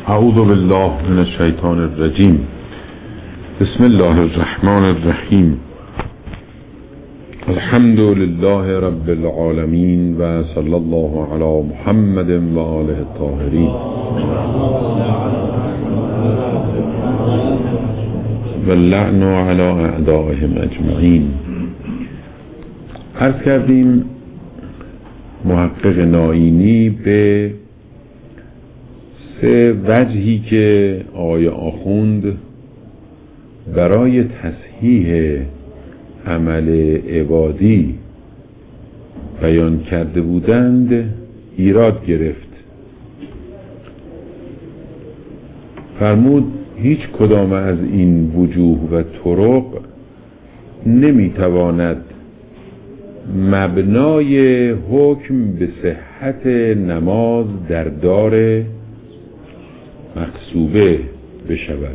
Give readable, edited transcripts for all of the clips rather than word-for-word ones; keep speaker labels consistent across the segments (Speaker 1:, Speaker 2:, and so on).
Speaker 1: اعوذ بالله من الشیطان الرجیم. بسم الله الرحمن الرحیم. الحمد لله رب العالمین و صلی الله علی محمد و آله الطاهرین و اللعن علی اعدائهم اجمعین. عرض کردیم محقق نائینی به سه وجهی که آقای آخوند برای تصحیح عمل عبادی بیان کرده بودند ایراد گرفت. فرمود هیچ کدام از این وجوه و طرق نمیتواند مبنای حکم به صحت نماز در دار مغصوبه بشود.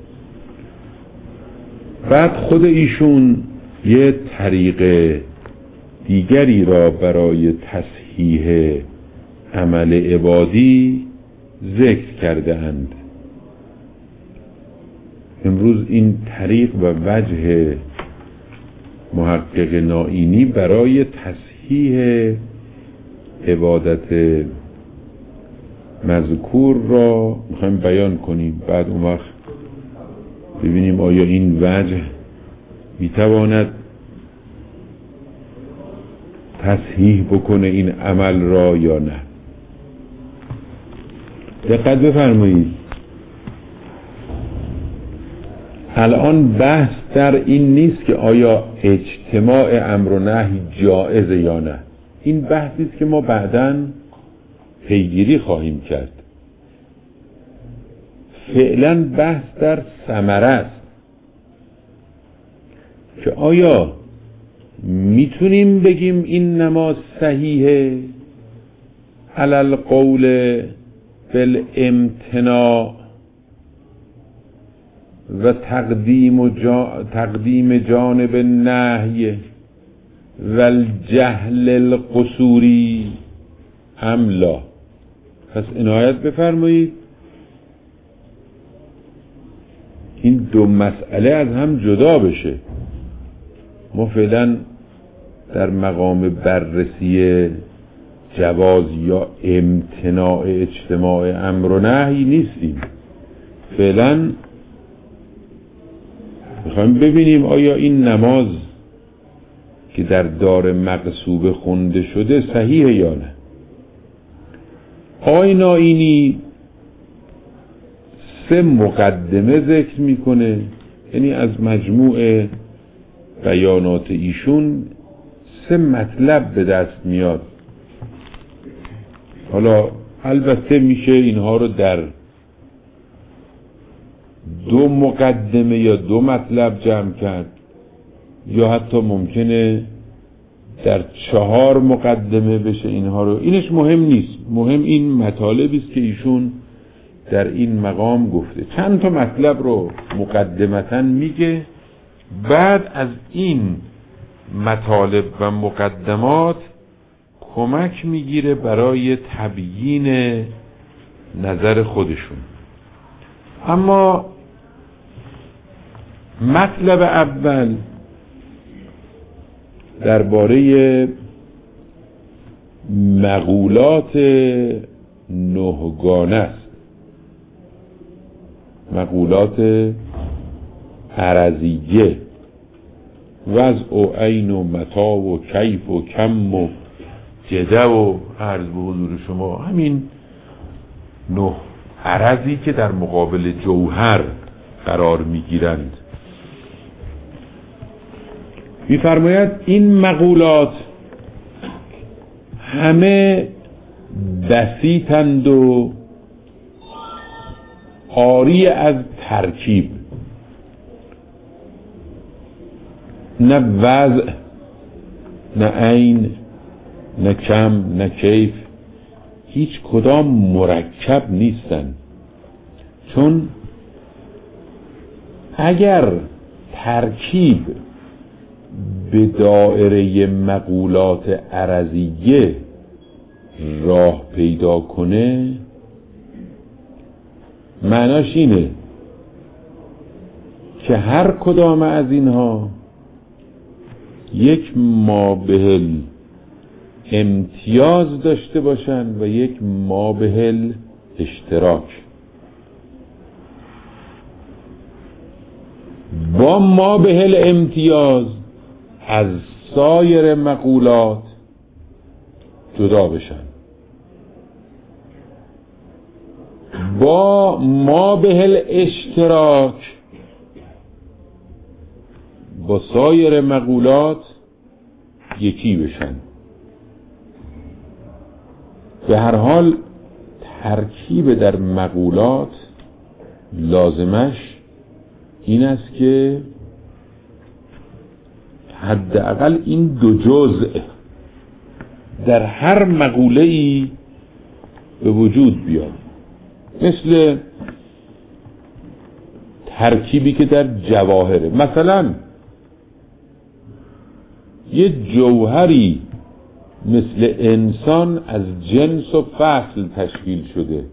Speaker 1: بعد خود ایشون یه طریق دیگری را برای تصحیح عمل عبادی ذکر کرده اند. امروز این طریق و وجه محقق نائینی برای تصحیح عبادت مذکور را میخوایم بیان کنیم. بعد اون وقت ببینیم آیا این وجه میتواند تصحیح بکنه این عمل را یا نه. دقت بفرمایید، الان بحث در این نیست که آیا اجتماع امر و نهی جائزه یا نه. این بحثی است که ما بعداً پیگیری خواهیم کرد. فعلا بحث در ثمره است که آیا میتونیم بگیم این نماز صحیحه علی القول بالامتناع و تقدیم جانب النهی و الجهل القصوری ام لا. پس عنایت بفرمایید این دو مسئله از هم جدا بشه. ما فعلا در مقام بررسی جواز یا امتناع اجتماع امر و نهی نیستیم. فعلا میخوایم ببینیم آیا این نماز که در دار مغصوبه خونده شده صحیحه یا نه. آقای نائینی سه مقدمه ذکر میکنه، یعنی از مجموع بیانات ایشون سه مطلب به دست میاد. حالا البته میشه اینها رو در دو مقدمه یا دو مطلب جمع کرد، یا حتی ممکنه در 4 مقدمه بشه اینها رو. اینش مهم نیست، مهم این مطالبی است که ایشون در این مقام گفته. چند تا مطلب رو مقدمتاً میگه، بعد از این مطالب و مقدمات کمک میگیره برای تبیین نظر خودشون. اما مطلب اول درباره مقولات نهگانه است، مقولات عرضیه، وضع و عین و متا و کیف و کم و جده و عرض به حضور شما، همین 9 عرضی که در مقابل جوهر قرار میگیرند. می‌فرماید این مقولات همه بسیطند و عاری از ترکیب، نه وضع نه عین نه کم نه کیف، هیچ کدام مرکب نیستن. چون اگر ترکیب به دائره مقولات عرضیه راه پیدا کنه معناش اینه که هر کدام از اینها یک مابهل امتیاز داشته باشن و یک مابهل اشتراک. با مابهل امتیاز از سایر مقولات جدا بشن، با مابهل اشتراک با سایر مقولات یکی بشن. به هر حال ترکیب در مقولات لازمش این است که حداقل این دو جزء در هر مقوله‌ای به وجود بیاد، مثل ترکیبی که در جواهره. مثلا یه جوهری مثل انسان از جنس و فصل تشکیل شده.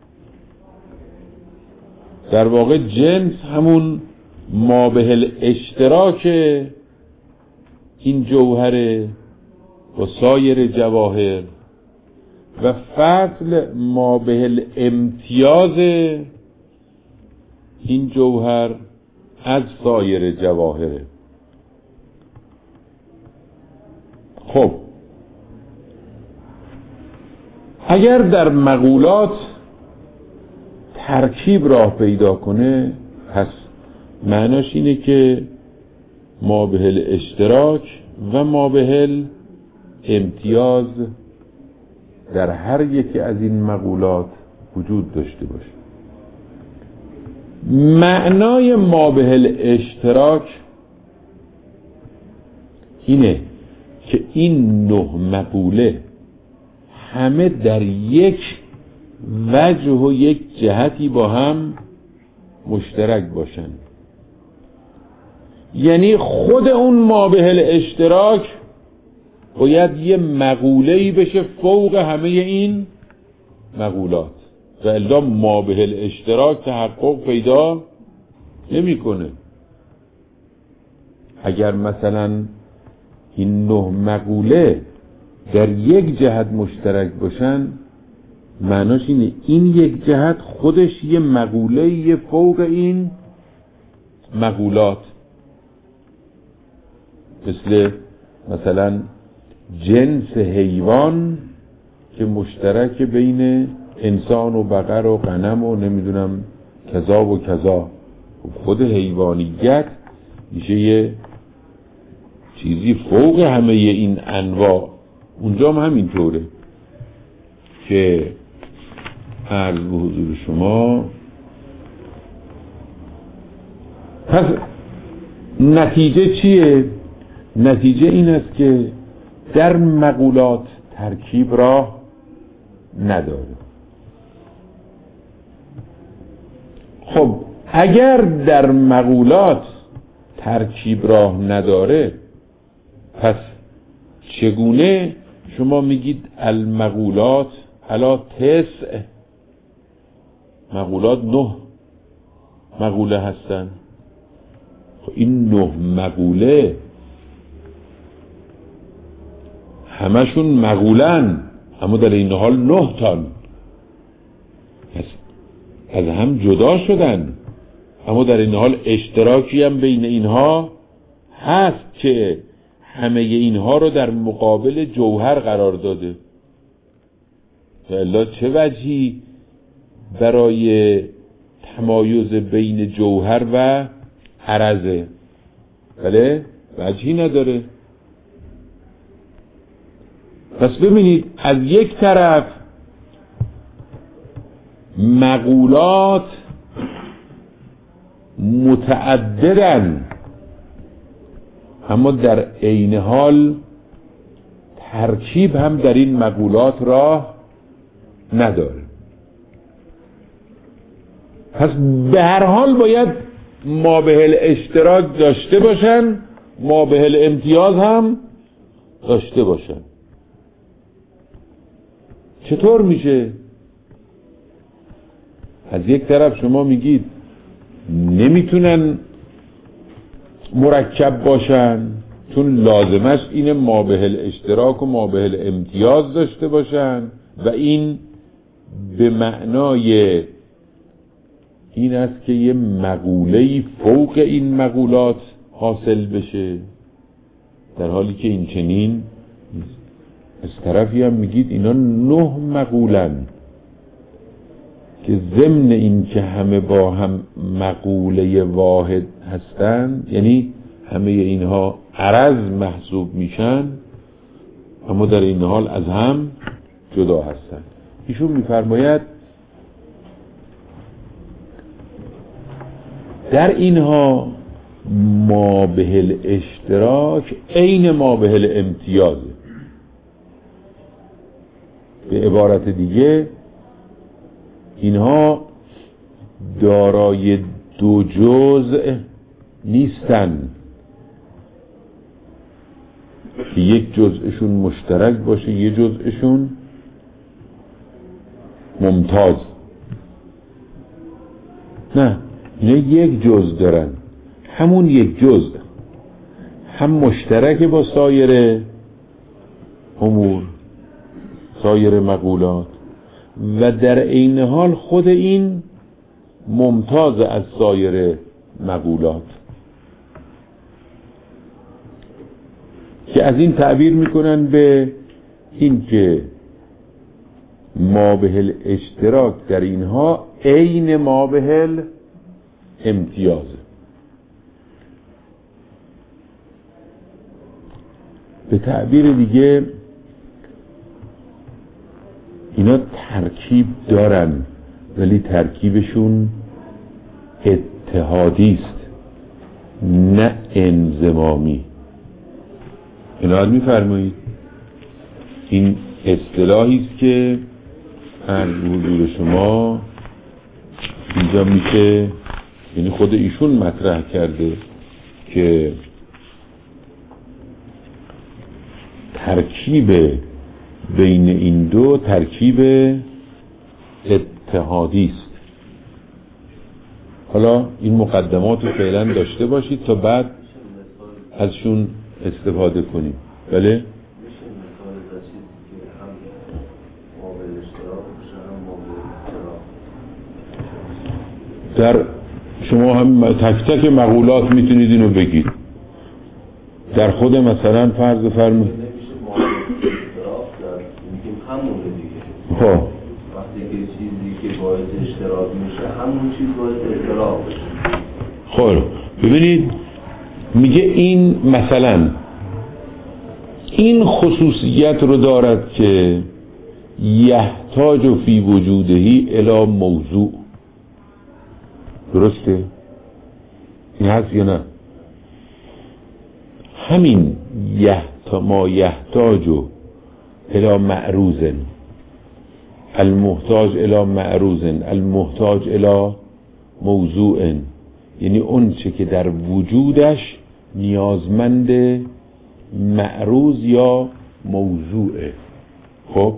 Speaker 1: در واقع جنس همون مابهل اشتراک این جوهره با سایر جواهر و فصل مابهل امتیاز این جوهر از سایر جواهره. خب اگر در مقولات ترکیب راه پیدا کنه، پس معناش اینه که مابهل اشتراک و مابهل امتیاز در هر یکی از این مقولات وجود داشته باشه. معنای مابهل اشتراک اینه که این 9 مقوله همه در یک وجه و یک جهتی با هم مشترک باشن. یعنی خود اون مابهل اشتراک باید یه مقوله‌ای بشه فوق همه این مقولات، و الا مابهل اشتراک تحقق پیدا نمی‌کنه. اگر مثلا این 9 مقوله در یک جهت مشترک باشن، معناش اینه این یک جهت خودش یه مقوله فوق این مقولات، مثلا جنس حیوان که مشترک بین انسان و بقر و غنم و نمیدونم کذا و کذا، خود حیوانیت میشه یه چیزی فوق همه این انواع. اونجا هم همینطوره که عرض به حضور شما. پس نتیجه چیه؟ نتیجه این است که در مقولات ترکیب راه نداره. خب اگر در مقولات ترکیب راه نداره، پس چگونه شما میگید المقولات علی 9 مقولات 9 مقوله هستن؟ خب این 9 مقوله همشون مقولن، اما در این حال 9 تان از هم جدا شدن، اما در این حال اشتراکی هم بین اینها هست که همه اینها رو در مقابل جوهر قرار داده. و الا چه وجهی برای تمایز بین جوهر و عرضه؟ بله وجهی نداره. پس ببینید، از یک طرف مقولات متعددن، اما در عین حال ترکیب هم در این مقولات راه نداره. پس به هر حال باید مابهل اشتراک داشته باشن، مابهل امتیاز هم داشته باشن. چطور میشه؟ از یک طرف شما میگید نمیتونن مرکب باشن چون لازمش اینه مابهل اشتراک و مابهل امتیاز داشته باشن و این به معنای این است که یه مقوله‌ای فوق این مقولات حاصل بشه، در حالی که این چنین نیست. از طرفی هم میگید اینا 9 مقولن که ضمن این که همه با هم مقوله واحد هستن، یعنی همه اینها عرض محسوب میشن اما در این حال از هم جدا هستن. ایشون میفرماید در اینها مابهل اشتراک عین مابهل امتیازه. به عبارت دیگه اینها دارای 2 جزء نیستن که یک جزءشون مشترک باشه یه جزءشون ممتاز. نه، اینا یک جزء دارن، همون یک جزء هم مشترک با سایر امور، سایر مقولات، و در عین حال خود این ممتاز از سایر مقولات، که از این تعبیر میکنن به این که مابهل اشتراک در اینها عین مابهل امتیازه. به تعبیر دیگه اینا ترکیب دارن ولی ترکیبشون اتحادی است نه انضمامی. عنایت می‌فرمایید این اصطلاحی است که از حضور شما اینجا میشه، یعنی خود ایشون مطرح کرده که ترکیب بین این دو ترکیب اتحادی است. حالا این مقدمات رو فعلا داشته باشید تا بعد ازشون استفاده کنیم. بله؟ در شما هم تک تک مقولات میتونید اینو بگید. در خود مثلا فرض فرمایید
Speaker 2: وقتی که چیزی که باعث اشتراک میشه همون چیز باعث اشتراک بشه.
Speaker 1: خب ببینید میگه این مثلا این خصوصیت رو دارد که یحتاج فی وجودهی الی موضوع. درسته؟ این هست یا نه؟ همین ما یحتاج الی معروض، المحتاج الی معروض، المحتاج الی موضوع، یعنی اون چه که در وجودش نیازمند معروض یا موضوعه. خب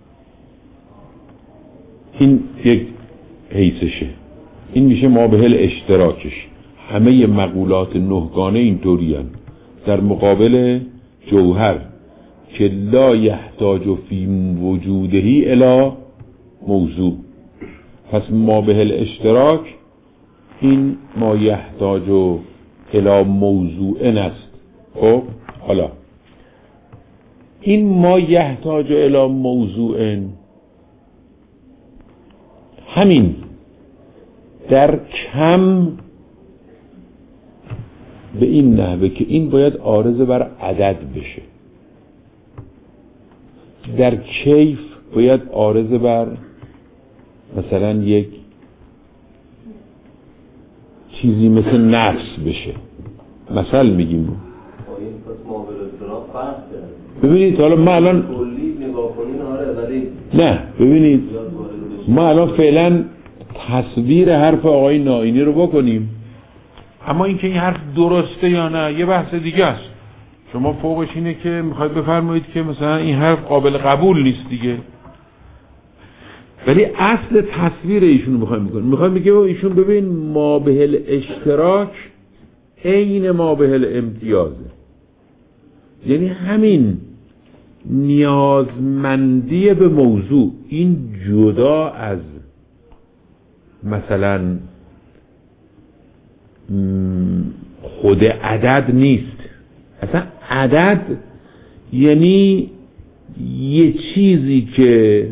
Speaker 1: این یک حیثشه، این میشه مابهل اشتراکش. همه مقولات نهگانه اینطوری هستند. در مقابل جوهر که لا یحتاج فی وجودهی الی موضوع، پس مابهل اشتراک این ما یحتاج الی موضوع است. خب حالا این ما یحتاج الی موضوع همین در کم به این نحوه که این باید عارض بر عدد بشه، در کیف باید عارض بر مثلا یک چیزی مثل نفس بشه. مثل میگیم ببینید حالا ما الان نه ببینید ما الان فعلا تصویر حرف آقای نائینی رو بکنیم، اما اینکه این حرف درسته یا نه یه بحث دیگه است. شما فوقش اینه که میخواید بفرمایید که مثلا این حرف قابل قبول نیست دیگه. ولی اصل تصویر ایشون رو میخوایم بگیم ایشون ببین ما به الاشتراک عین ما به الامتیازه. یعنی همین نیازمندی به موضوع، این جدا از مثلا خود عدد نیست. اصلا عدد یعنی یه چیزی که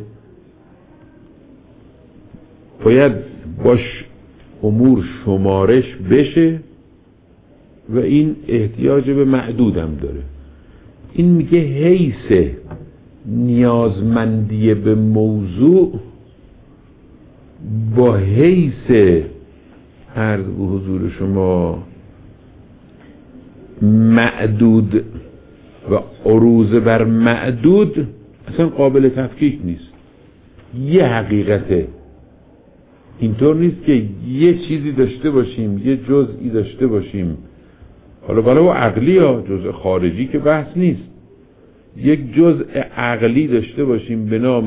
Speaker 1: باید باش امور شمارش بشه و این احتیاج به معدود هم داره. این میگه حیث نیازمندی به موضوع با حیث عرض به حضور شما معدود و عروض بر معدود اصلا قابل تفکیک نیست. یه حقیقته، اینطور نیست که یه چیزی داشته باشیم، یه جزئی داشته باشیم، حالا بالا و عقلی ها، جزء خارجی که بحث نیست، یک جزء عقلی داشته باشیم به نام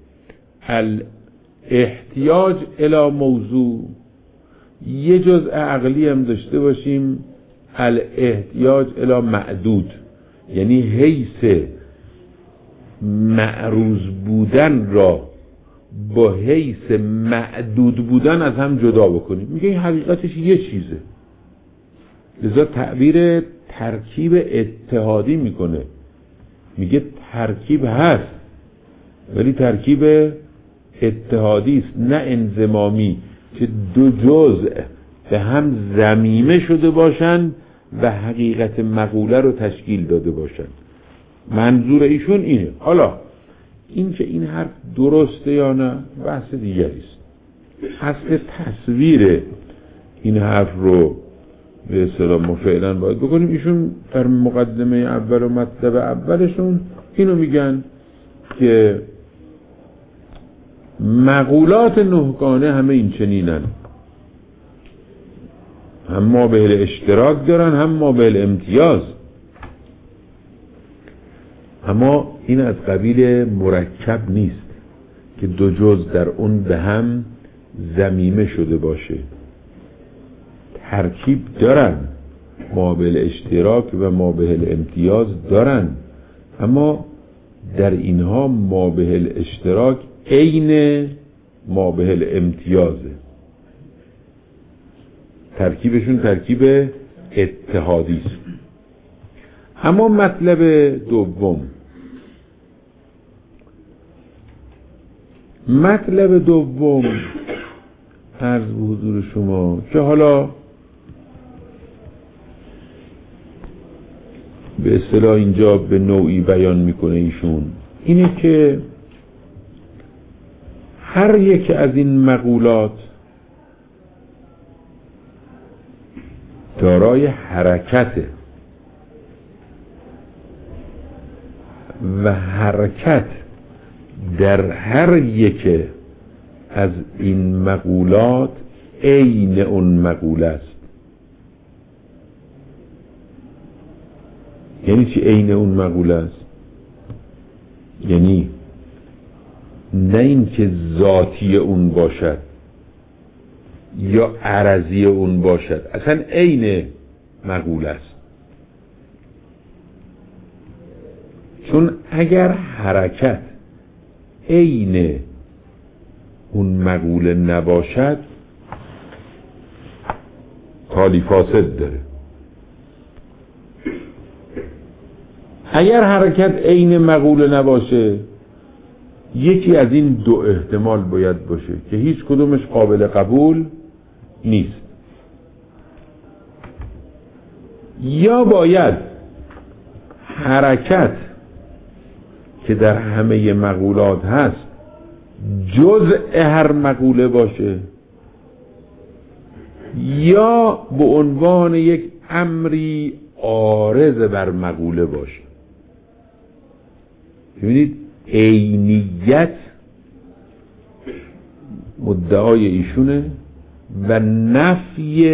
Speaker 1: الاحتیاج الی موضوع، یه جزء عقلی هم داشته باشیم الاحتیاج الی معدود. یعنی حیث معروض بودن را با حیث معدود بودن از هم جدا بکنیم. میگه این حقیقتش یه چیزه، لذا تعبیر ترکیب اتحادی میکنه. میگه ترکیب هست ولی ترکیب اتحادی است، نه انضمامی که دو جزء به هم ضمیمه شده باشند و حقیقت مقوله رو تشکیل داده باشند. منظور ایشون اینه. حالا این که این حرف درسته یا نه بحث دیگری است. اصل تصویر این حرف رو به اصطلاح ما فعلا باید بکنیم. ایشون در مقدمه اول و مطلب اولشون اینو میگن که مقولات نهگانه همه این چنینن، هم ما به اشتراک دارن هم ما به امتیاز، اما این از قبیل مرکب نیست که دو جز در اون به هم ضمیمه شده باشه. ترکیب دارن، ما به اشتراک و ما به امتیاز دارن، اما در اینها ما به اشتراک عین ما به امتیازه. ترکیبشون ترکیب اتحادی است. اما مطلب دوم عرض به حضور شما که حالا به اصطلاح اینجا به نوعی بیان میکنه ایشون، اینه که هر یک از این مقولات دارای حرکته و حرکت در هر یک از این مقولات عین اون مقوله است. یعنی چی عین اون مقوله است؟ یعنی نه این که ذاتی اون باشد یا عرضی اون باشد، اصلا عین مقوله است. چون اگر حرکت عین اون مقوله نباشد تالی فاسد داره. اگر حرکت عین مقوله نباشه یکی از این دو احتمال باید باشه که هیچ کدومش قابل قبول نیست. یا باید حرکت که در همه مقولات هست جزء هر مقوله باشه، یا به عنوان یک امری عارض بر مقوله باشه. ببینید عینیت مدعای ایشونه و نفی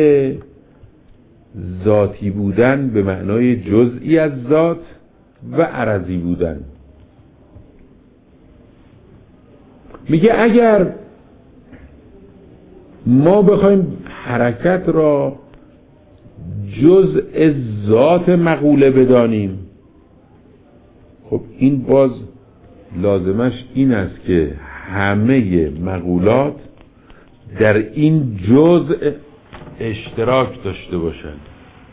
Speaker 1: ذاتی بودن به معنای جزئی از ذات و عرضی بودن. میگه اگر ما بخوایم حرکت را جزء ذات مقوله بدانیم، خب این باز لازمش این است که همه مقولات در این جزء اشتراک داشته باشند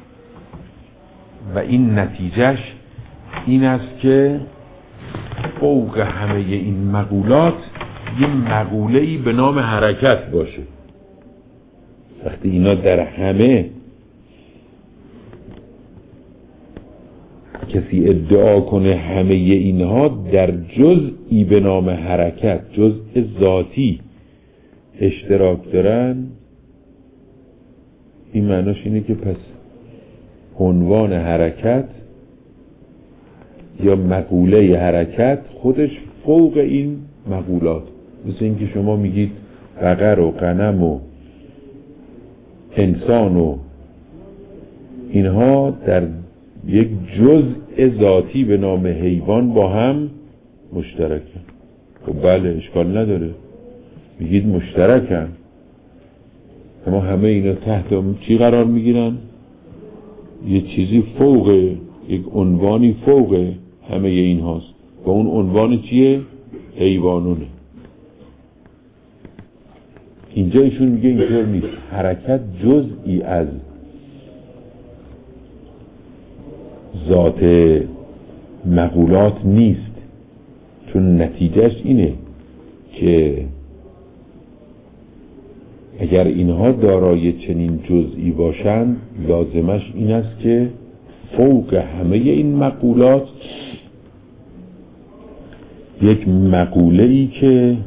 Speaker 1: و این نتیجهش این است که فوق همه این مقولات یه مقوله‌ای به نام حرکت باشه. وقتی اینا در همه کسی ادعا کنه همه اینها در جزئی به نام حرکت، جزء ذاتی اشتراک دارن، این معناش اینه که پس عنوان حرکت یا مقوله حرکت خودش فوق این مقولات. مثل اینکه شما میگید بقر و غنم و انسان و اینها در یک جزء ذاتی به نام حیوان با هم مشترکن. خب بله، اشکال نداره، میگید مشترکن، اما همه اینا تحت چی قرار میگیرن؟ یه چیزی فوق، یک عنوانی فوق همه این هاست و اون عنوان چیه؟ حیوانونه. اینجا ایشون میگه اینطور نیست، حرکت جزئی از ذات مقولات نیست، چون نتیجهش اینه که اگر اینها دارای چنین جزئی باشند لازمش این است که فوق همه این مقولات یک مقوله‌ای که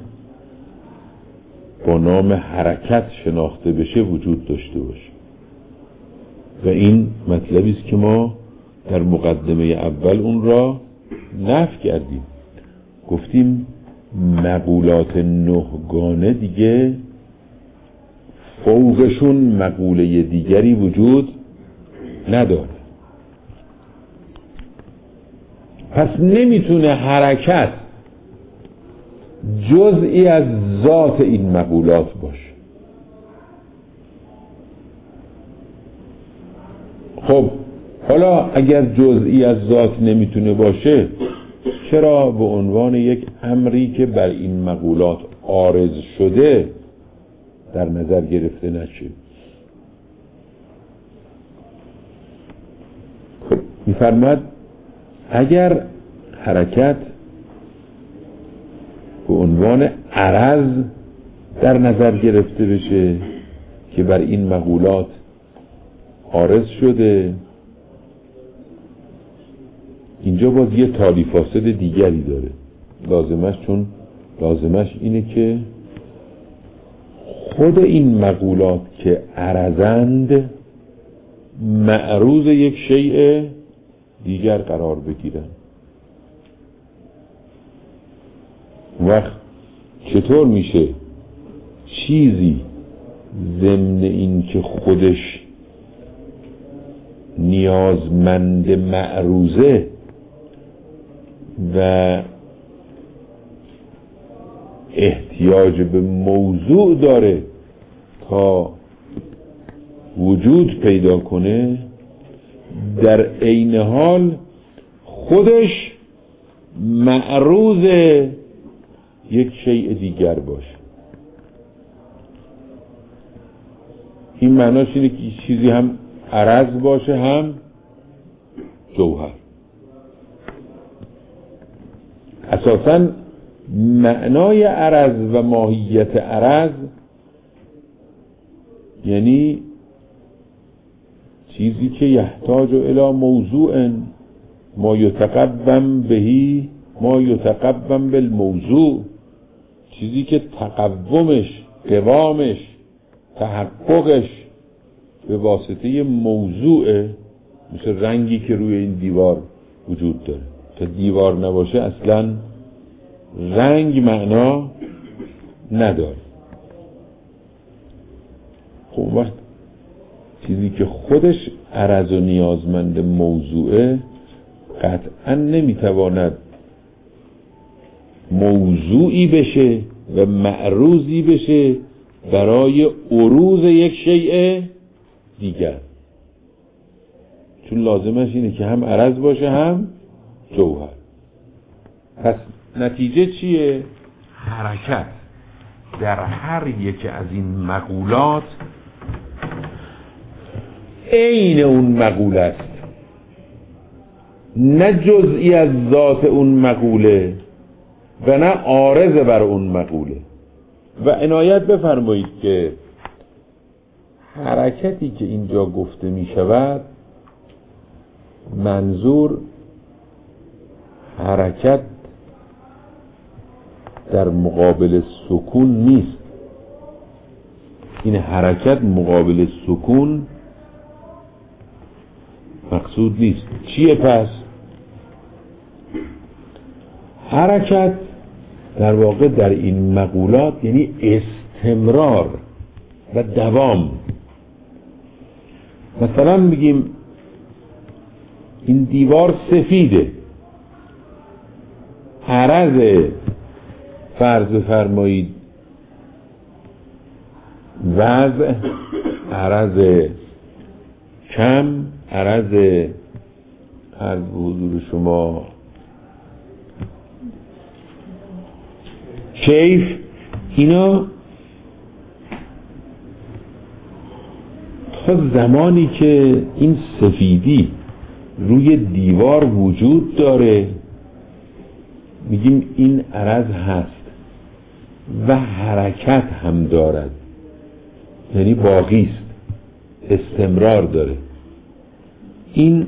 Speaker 1: با نام حرکت شناخته بشه وجود داشته باشه. و این مطلبی است که ما در مقدمه اول اون را نفی کردیم، گفتیم مقولات نهگانه دیگه فوقشون مقوله دیگری وجود نداره، پس نمیتونه حرکت جزئی از ذات این مقولات باشه. خب حالا اگر جزئی از ذات نمیتونه باشه، چرا به عنوان یک امری که بر این مقولات عارض شده در نظر گرفته نشه؟ خب میفرماد اگر حرکت به عنوان عرض در نظر گرفته بشه که بر این مقولات عارض شده، اینجا باز یه تالی فاسد دیگری داره لازمش، چون لازمش اینه که خود این مقولات که عرضند معروض یک شیء دیگر قرار بگیرن. وقت چطور میشه چیزی ضمن این که خودش نیازمند معروضه و احتیاج به موضوع داره تا وجود پیدا کنه، در عین حال خودش معروض یک شیء دیگر باشه؟ این معناش اینه که چیزی هم عرض باشه هم جوهر. اساساً معنای عرض و ماهیت عرض یعنی چیزی که یحتاج الی موضوع ما یتقوم بهی ما یتقوم بالموضوع، چیزی که تقومش، قوامش، تحققش به واسطه موضوع، مثل رنگی که روی این دیوار وجود داره. تا دیوار نباشه اصلا رنگ معنا نداره. خب وقت چیزی که خودش عرض و نیازمند موضوعه قطعا نمیتواند موضوعی بشه و معروضی بشه برای عروض یک شیء دیگر، چون لازمش اینه که هم عرض باشه هم جوهر. پس نتیجه چیه؟ حرکت در هر یک از این مقولات عین اون مقوله است، نه جزئی از ذات اون مقوله و نه عارض بر اون مقوله. و عنایت بفرمایید که حرکتی که اینجا گفته می شود منظور حرکت در مقابل سکون نیست. این حرکت مقابل سکون مقصود نیست. چیه پس؟ حرکت در واقع در این مقولات یعنی استمرار و دوام. مثلا میگیم این دیوار سفیده، عرض فرض بفرمایید وضع، عرض کم، عرض حضور شما کیف، اینا تا زمانی که این سفیدی روی دیوار وجود داره میگیم این عرض هست و حرکت هم دارد، یعنی باقی است، استمرار داره. این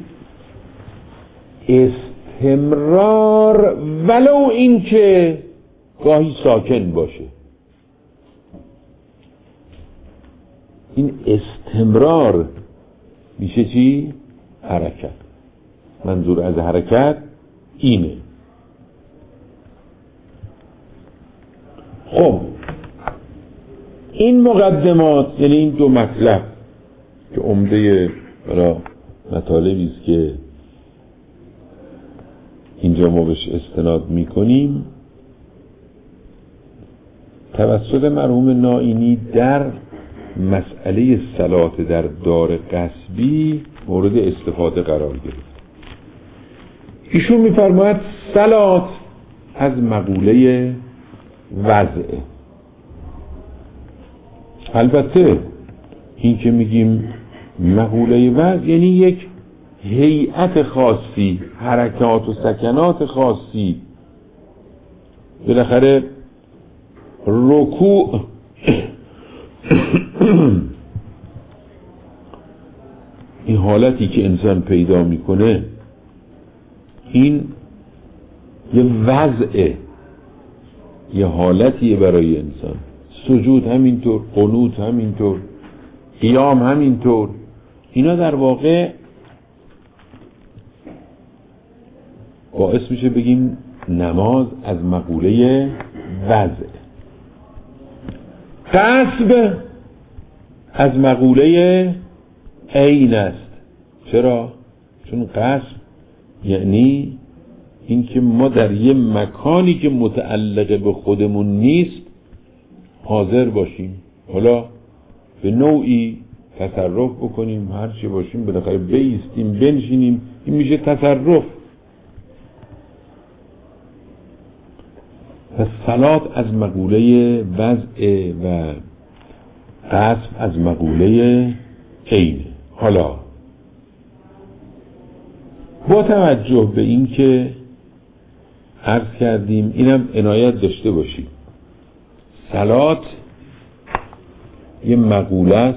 Speaker 1: استمرار ولو این که گاهی ساکن باشه، این استمرار میشه چی؟ حرکت. منظور از حرکت اینه. خب این مقدمات یعنی این دو مطلب که عمده مطالبی است که اینجا ما بهش استناد میکنیم توسط مرحوم نائینی در مسئله صلات در دار غصبی مورد استفاده قرار گرفت. ایشون میفرماید صلات از مقوله وضعه. البته این که میگیم مقوله وضع یعنی یک هیئت خاصی، حرکات و سکنات خاصی. بالاخره رکوع این حالتی که انسان پیدا میکنه این یه وضعه، یه حالتیه برای انسان. سجود همینطور، قنوت همینطور، قیام همینطور. اینا در واقع باعث میشه بگیم نماز از مقوله وضع. قصب از مقوله عین است. چرا؟ چون قصب یعنی این که ما در یه مکانی که متعلق به خودمون نیست حاضر باشیم، حالا به نوعی تصرف بکنیم، هرچی باشیم بالاخره بایستیم بنشینیم، این میشه تصرف. و صلات از مقوله وضع و قصب از مقوله عین. حالا با توجه به این که عرض کردیم اینم عنایت داشته باشیم صلات یه مقوله است،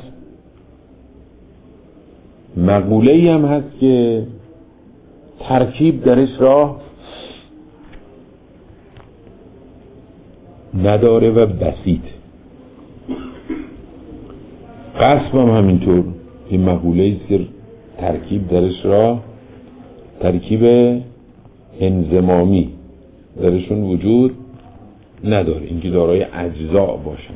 Speaker 1: مقوله‌ای هم هست که ترکیب درش راه نداره و بسیط. قصب هم همینطور یه مقوله‌ای است که ترکیب درش راه، ترکیب انضمامی درشون وجود نداره، اینکه دارای اجزا باشن.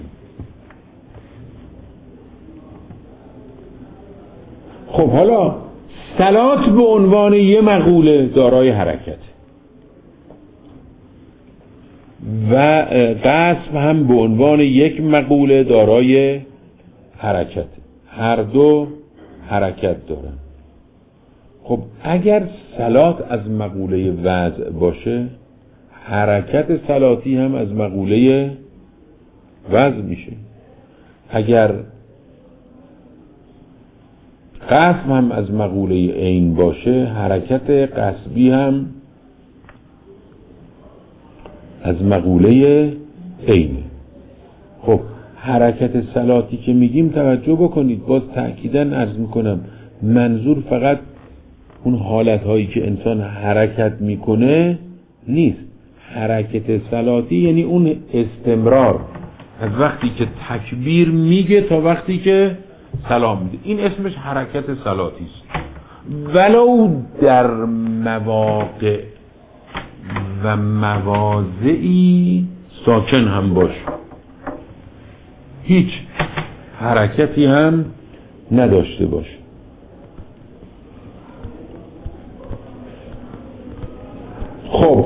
Speaker 1: خب حالا صلات به عنوان یه مقوله دارای حرکت و قصب هم به عنوان یک مقوله دارای حرکت، هر دو حرکت دارن. خب اگر صلات از مقوله وضع باشه، حرکت صلاتی هم از مقوله وضع میشه. اگر قصب هم از مقوله عین باشه، حرکت قصبی هم از مقوله عینه. خب حرکت صلاتی که میگیم توجه بکنید، باز تأکیداً عرض میکنم منظور فقط اون حالت هایی که انسان حرکت میکنه نیست. حرکت صلاتی یعنی اون استمرار از وقتی که تکبیر میگه تا وقتی که سلام میده، این اسمش حرکت صلاتی است، ولو در مواقع و مواضعی ساکن هم باشه، هیچ حرکتی هم نداشته باشه. خب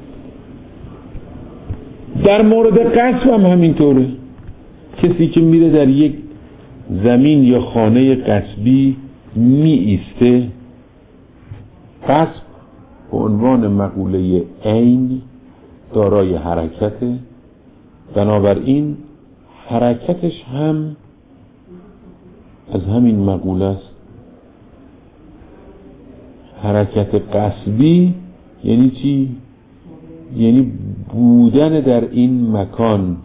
Speaker 1: در مورد قصب هم همینطوره. کسی که میره در یک زمین یا خانه قصبی می ایسته، قصب به عنوان مقوله عین دارای حرکته، بنابراین حرکتش هم از همین مقوله است. حرکت قصبی یعنی چی؟ یعنی بودن در این مکان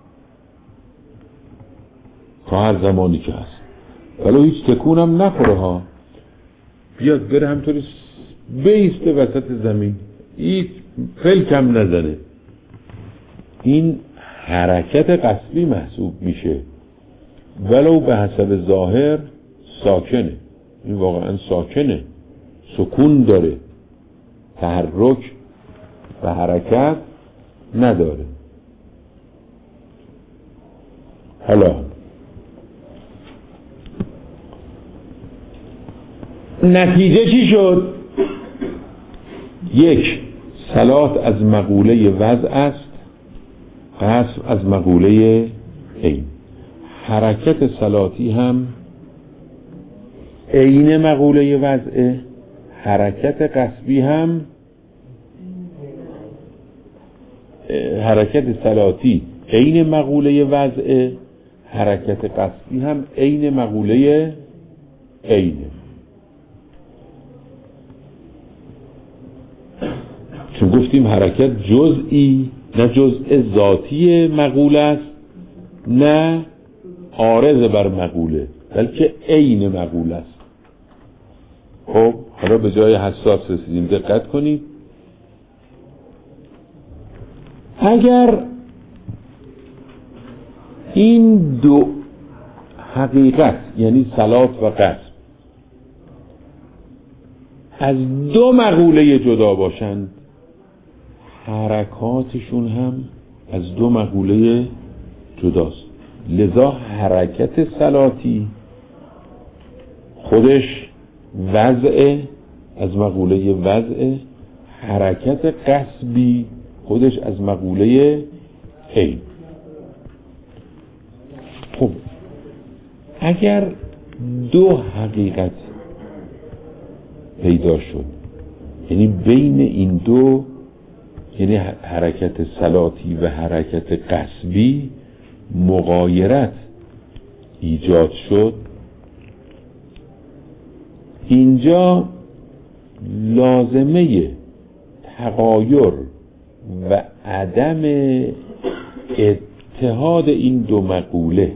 Speaker 1: تا هر زمانی که هست، ولو هیچ تکون هم نخوره ها، بیاد بره همطوری بیسته وسط زمین، هیچ فلک هم نزنه، این حرکت قصبی محسوب میشه، ولو به حسب ظاهر ساکنه. این واقعا ساکنه، سکون داره، تحرک و حرکت نداره. حالا نتیجه چی شد؟ یک، صلات از مقوله وضع است، قصب از مقوله عین. حرکت صلاتی هم عین مقوله وضعه، حرکت قصبی هم حرکت صلاتی عین مقوله وضعه، حرکت قصبی هم عین مقوله عینه. چون گفتیم حرکت جزئی، نه جزء ذاتی مقوله است، نه عارض بر مقوله، بلکه عین مقوله است. خب حالا به جای حساس رسیدیم، دقت کنید. اگر این دو حقیقت یعنی صلات و قصب از دو مقوله جدا باشند، حرکاتشون هم از دو مقوله جداست. لذا حرکت صلاتی خودش وضع از مقوله وضع، حرکت قصبی خودش از مقوله عین. خب اگر دو حقیقت پیدا شد، یعنی بین این دو، یعنی حرکت صلاتی و حرکت قصبی مغایرت ایجاد شد، اینجا لازمه تغایر و عدم اتحاد این دو مقوله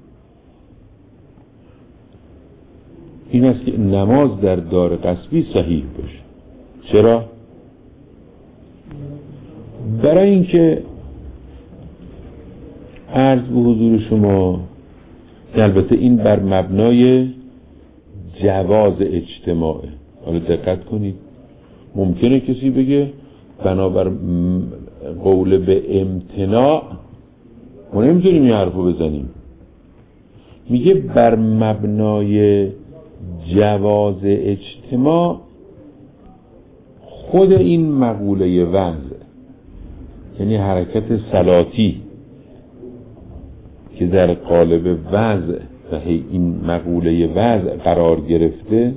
Speaker 1: این است که نماز در دار قصبی صحیح باشه. چرا؟ برای اینکه عرض به حضور شما، البته این بر مبنای جواز اجتماعه. حالا دقت کنید، ممکنه کسی بگه بنابر قول به امتناع ما نمیتونیم این حرفو بزنیم. میگه بر مبنای جواز اجتماع خود این مقوله وضع، یعنی حرکت صلاتی که در قالب وضع و این مقوله وضع قرار گرفته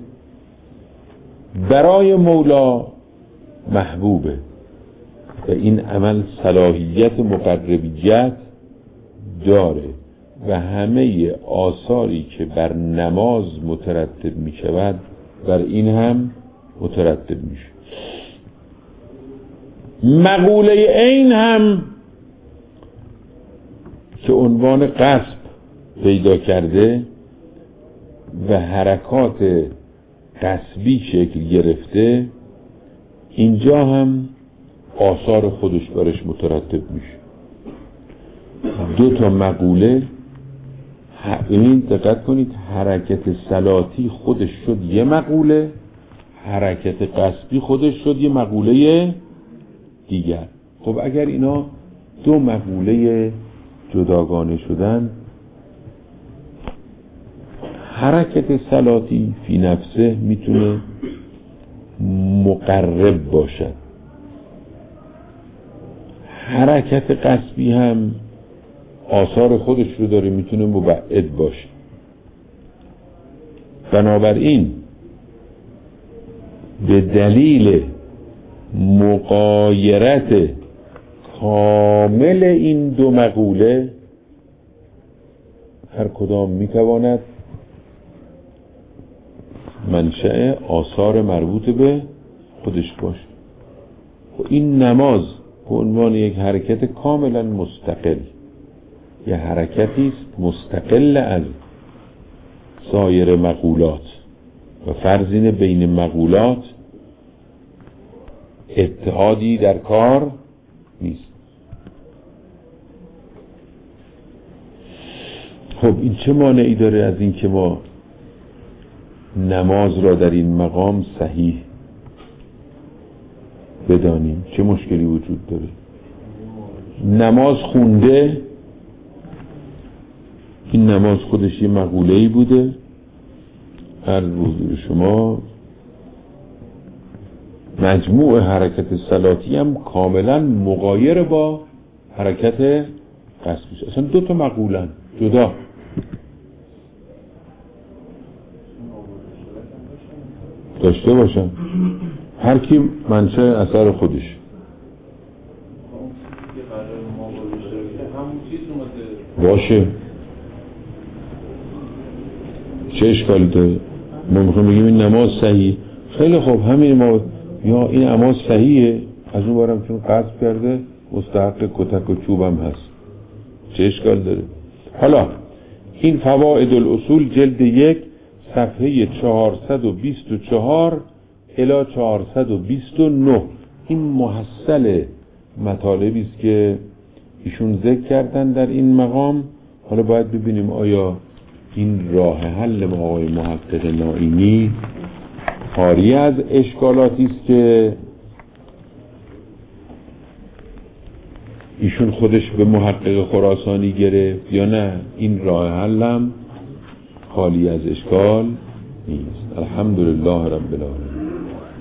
Speaker 1: برای مولا محبوبه و این عمل صلاحیت مقربیت داره و همه آثاری که بر نماز مترتب می شود بر این هم مترتب می شود. مقوله عین هم که عنوان قصب پیدا کرده و حرکات قصبی شکل گرفته، اینجا هم آثار خودش برش مترتب میشه. دو تا مقوله، این دقت کنید، حرکت صلاتی خودش شد یه مقوله، حرکت قصبی خودش شد یه مقوله دیگر. خب اگر اینا دو مقوله جداگانه شدن، حرکت صلاتی فی نفسه میتونه مقرب باشد، حرکت قصبی هم آثار خودش رو داره میتونه مبعد باشه. بنابراین به دلیل مغایرت کامل این دو مقوله هر کدام میتواند منشأ آثار مربوط به خودش باشه. و این نماز به عنوان یک حرکت کاملا مستقل، یه حرکتی است مستقل از سایر مقولات و فرضین بین مقولات اتحادی در کار نیست. خب این چه مانعی داره از این که ما نماز را در این مقام صحیح بدانیم؟ چه مشکلی وجود داره؟ نماز خونده، این نماز خودش یه مقوله‌ای بوده، هر حضور شما مجموع حرکت صلاتی هم کاملا مغایر با حرکت قصبی، اصلا دو تا مقولن جدا. داشته باشن، هر کی منشأ اثر خودش. باشه، چه اشکالی داره؟ ما میخوایم بگیم این نماز صحیح، خیلی خوب، همین ما یا این نماز صحیحه، از اون بارم چون قصد کرده مستحق کتک و چوبم هست، چه اشکال داره؟ حالا این فوائد الاصول جلد 1 صفحه 424 الی 429 این محصل مطالبی است که ایشون ذکر کردن در این مقام. حالا باید ببینیم آیا این راه حل آقای محقق نائینی خالی از اشکالاتی است که ایشون خودش به محقق خراسانی گرفت یا نه این راه حلم خالی از اشکال نیست. الحمدلله رب العالمین.